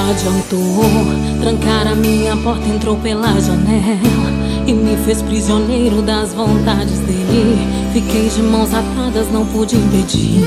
adiantou. Trancar a minha porta, entrou pela janela e me fez prisioneiro das vontades dele. Fiquei de mãos atadas, não pude impedir.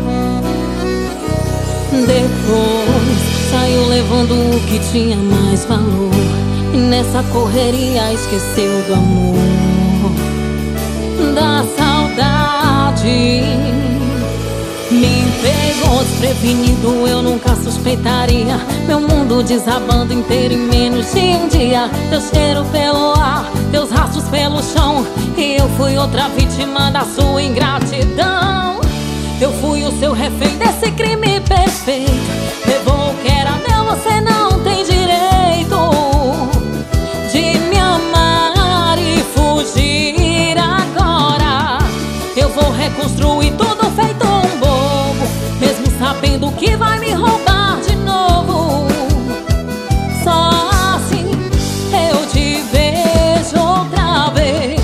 Depois saiu levando o que tinha mais valor, e nessa correria esqueceu do amor, da saudade. Me pegou desprevenido, eu nunca suspeitaria. Meu mundo desabando inteiro em menos de um dia. Teu cheiro pelo ar, teus rastros pelo chão, e eu fui outra vítima da sua ingratidão. Eu fui o seu refém desse crime perfeito. Levou o que era meu, você não tem direito de me amar e fugir agora. Eu vou reconstruir tudo feito um bobo, mesmo sabendo que vai me roubar de novo. Só assim eu te vejo outra vez.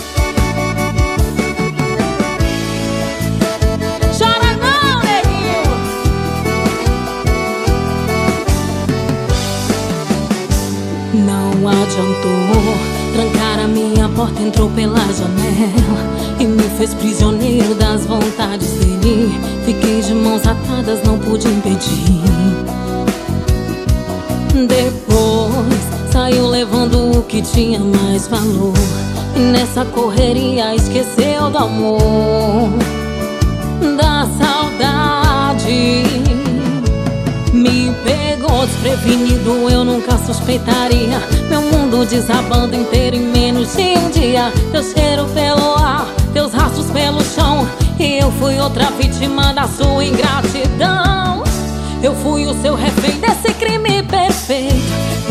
Chora não, neguinho. Não adiantou. Trancar a minha porta, entrou pela janela e me fez prisioneiro das vontades dele. Fiquei de mãos atadas, não pude impedir. Depois saiu levando o que tinha mais valor, e nessa correria esqueceu do amor, da saudade. Me pegou desprevenido, eu nunca suspeitaria. Meu mundo desabando inteiro em menos de um dia. Teu cheiro pelo ar, teus rastros pelo chão, e eu fui outra vítima da sua ingratidão. Eu fui o seu refém desse crime perfeito.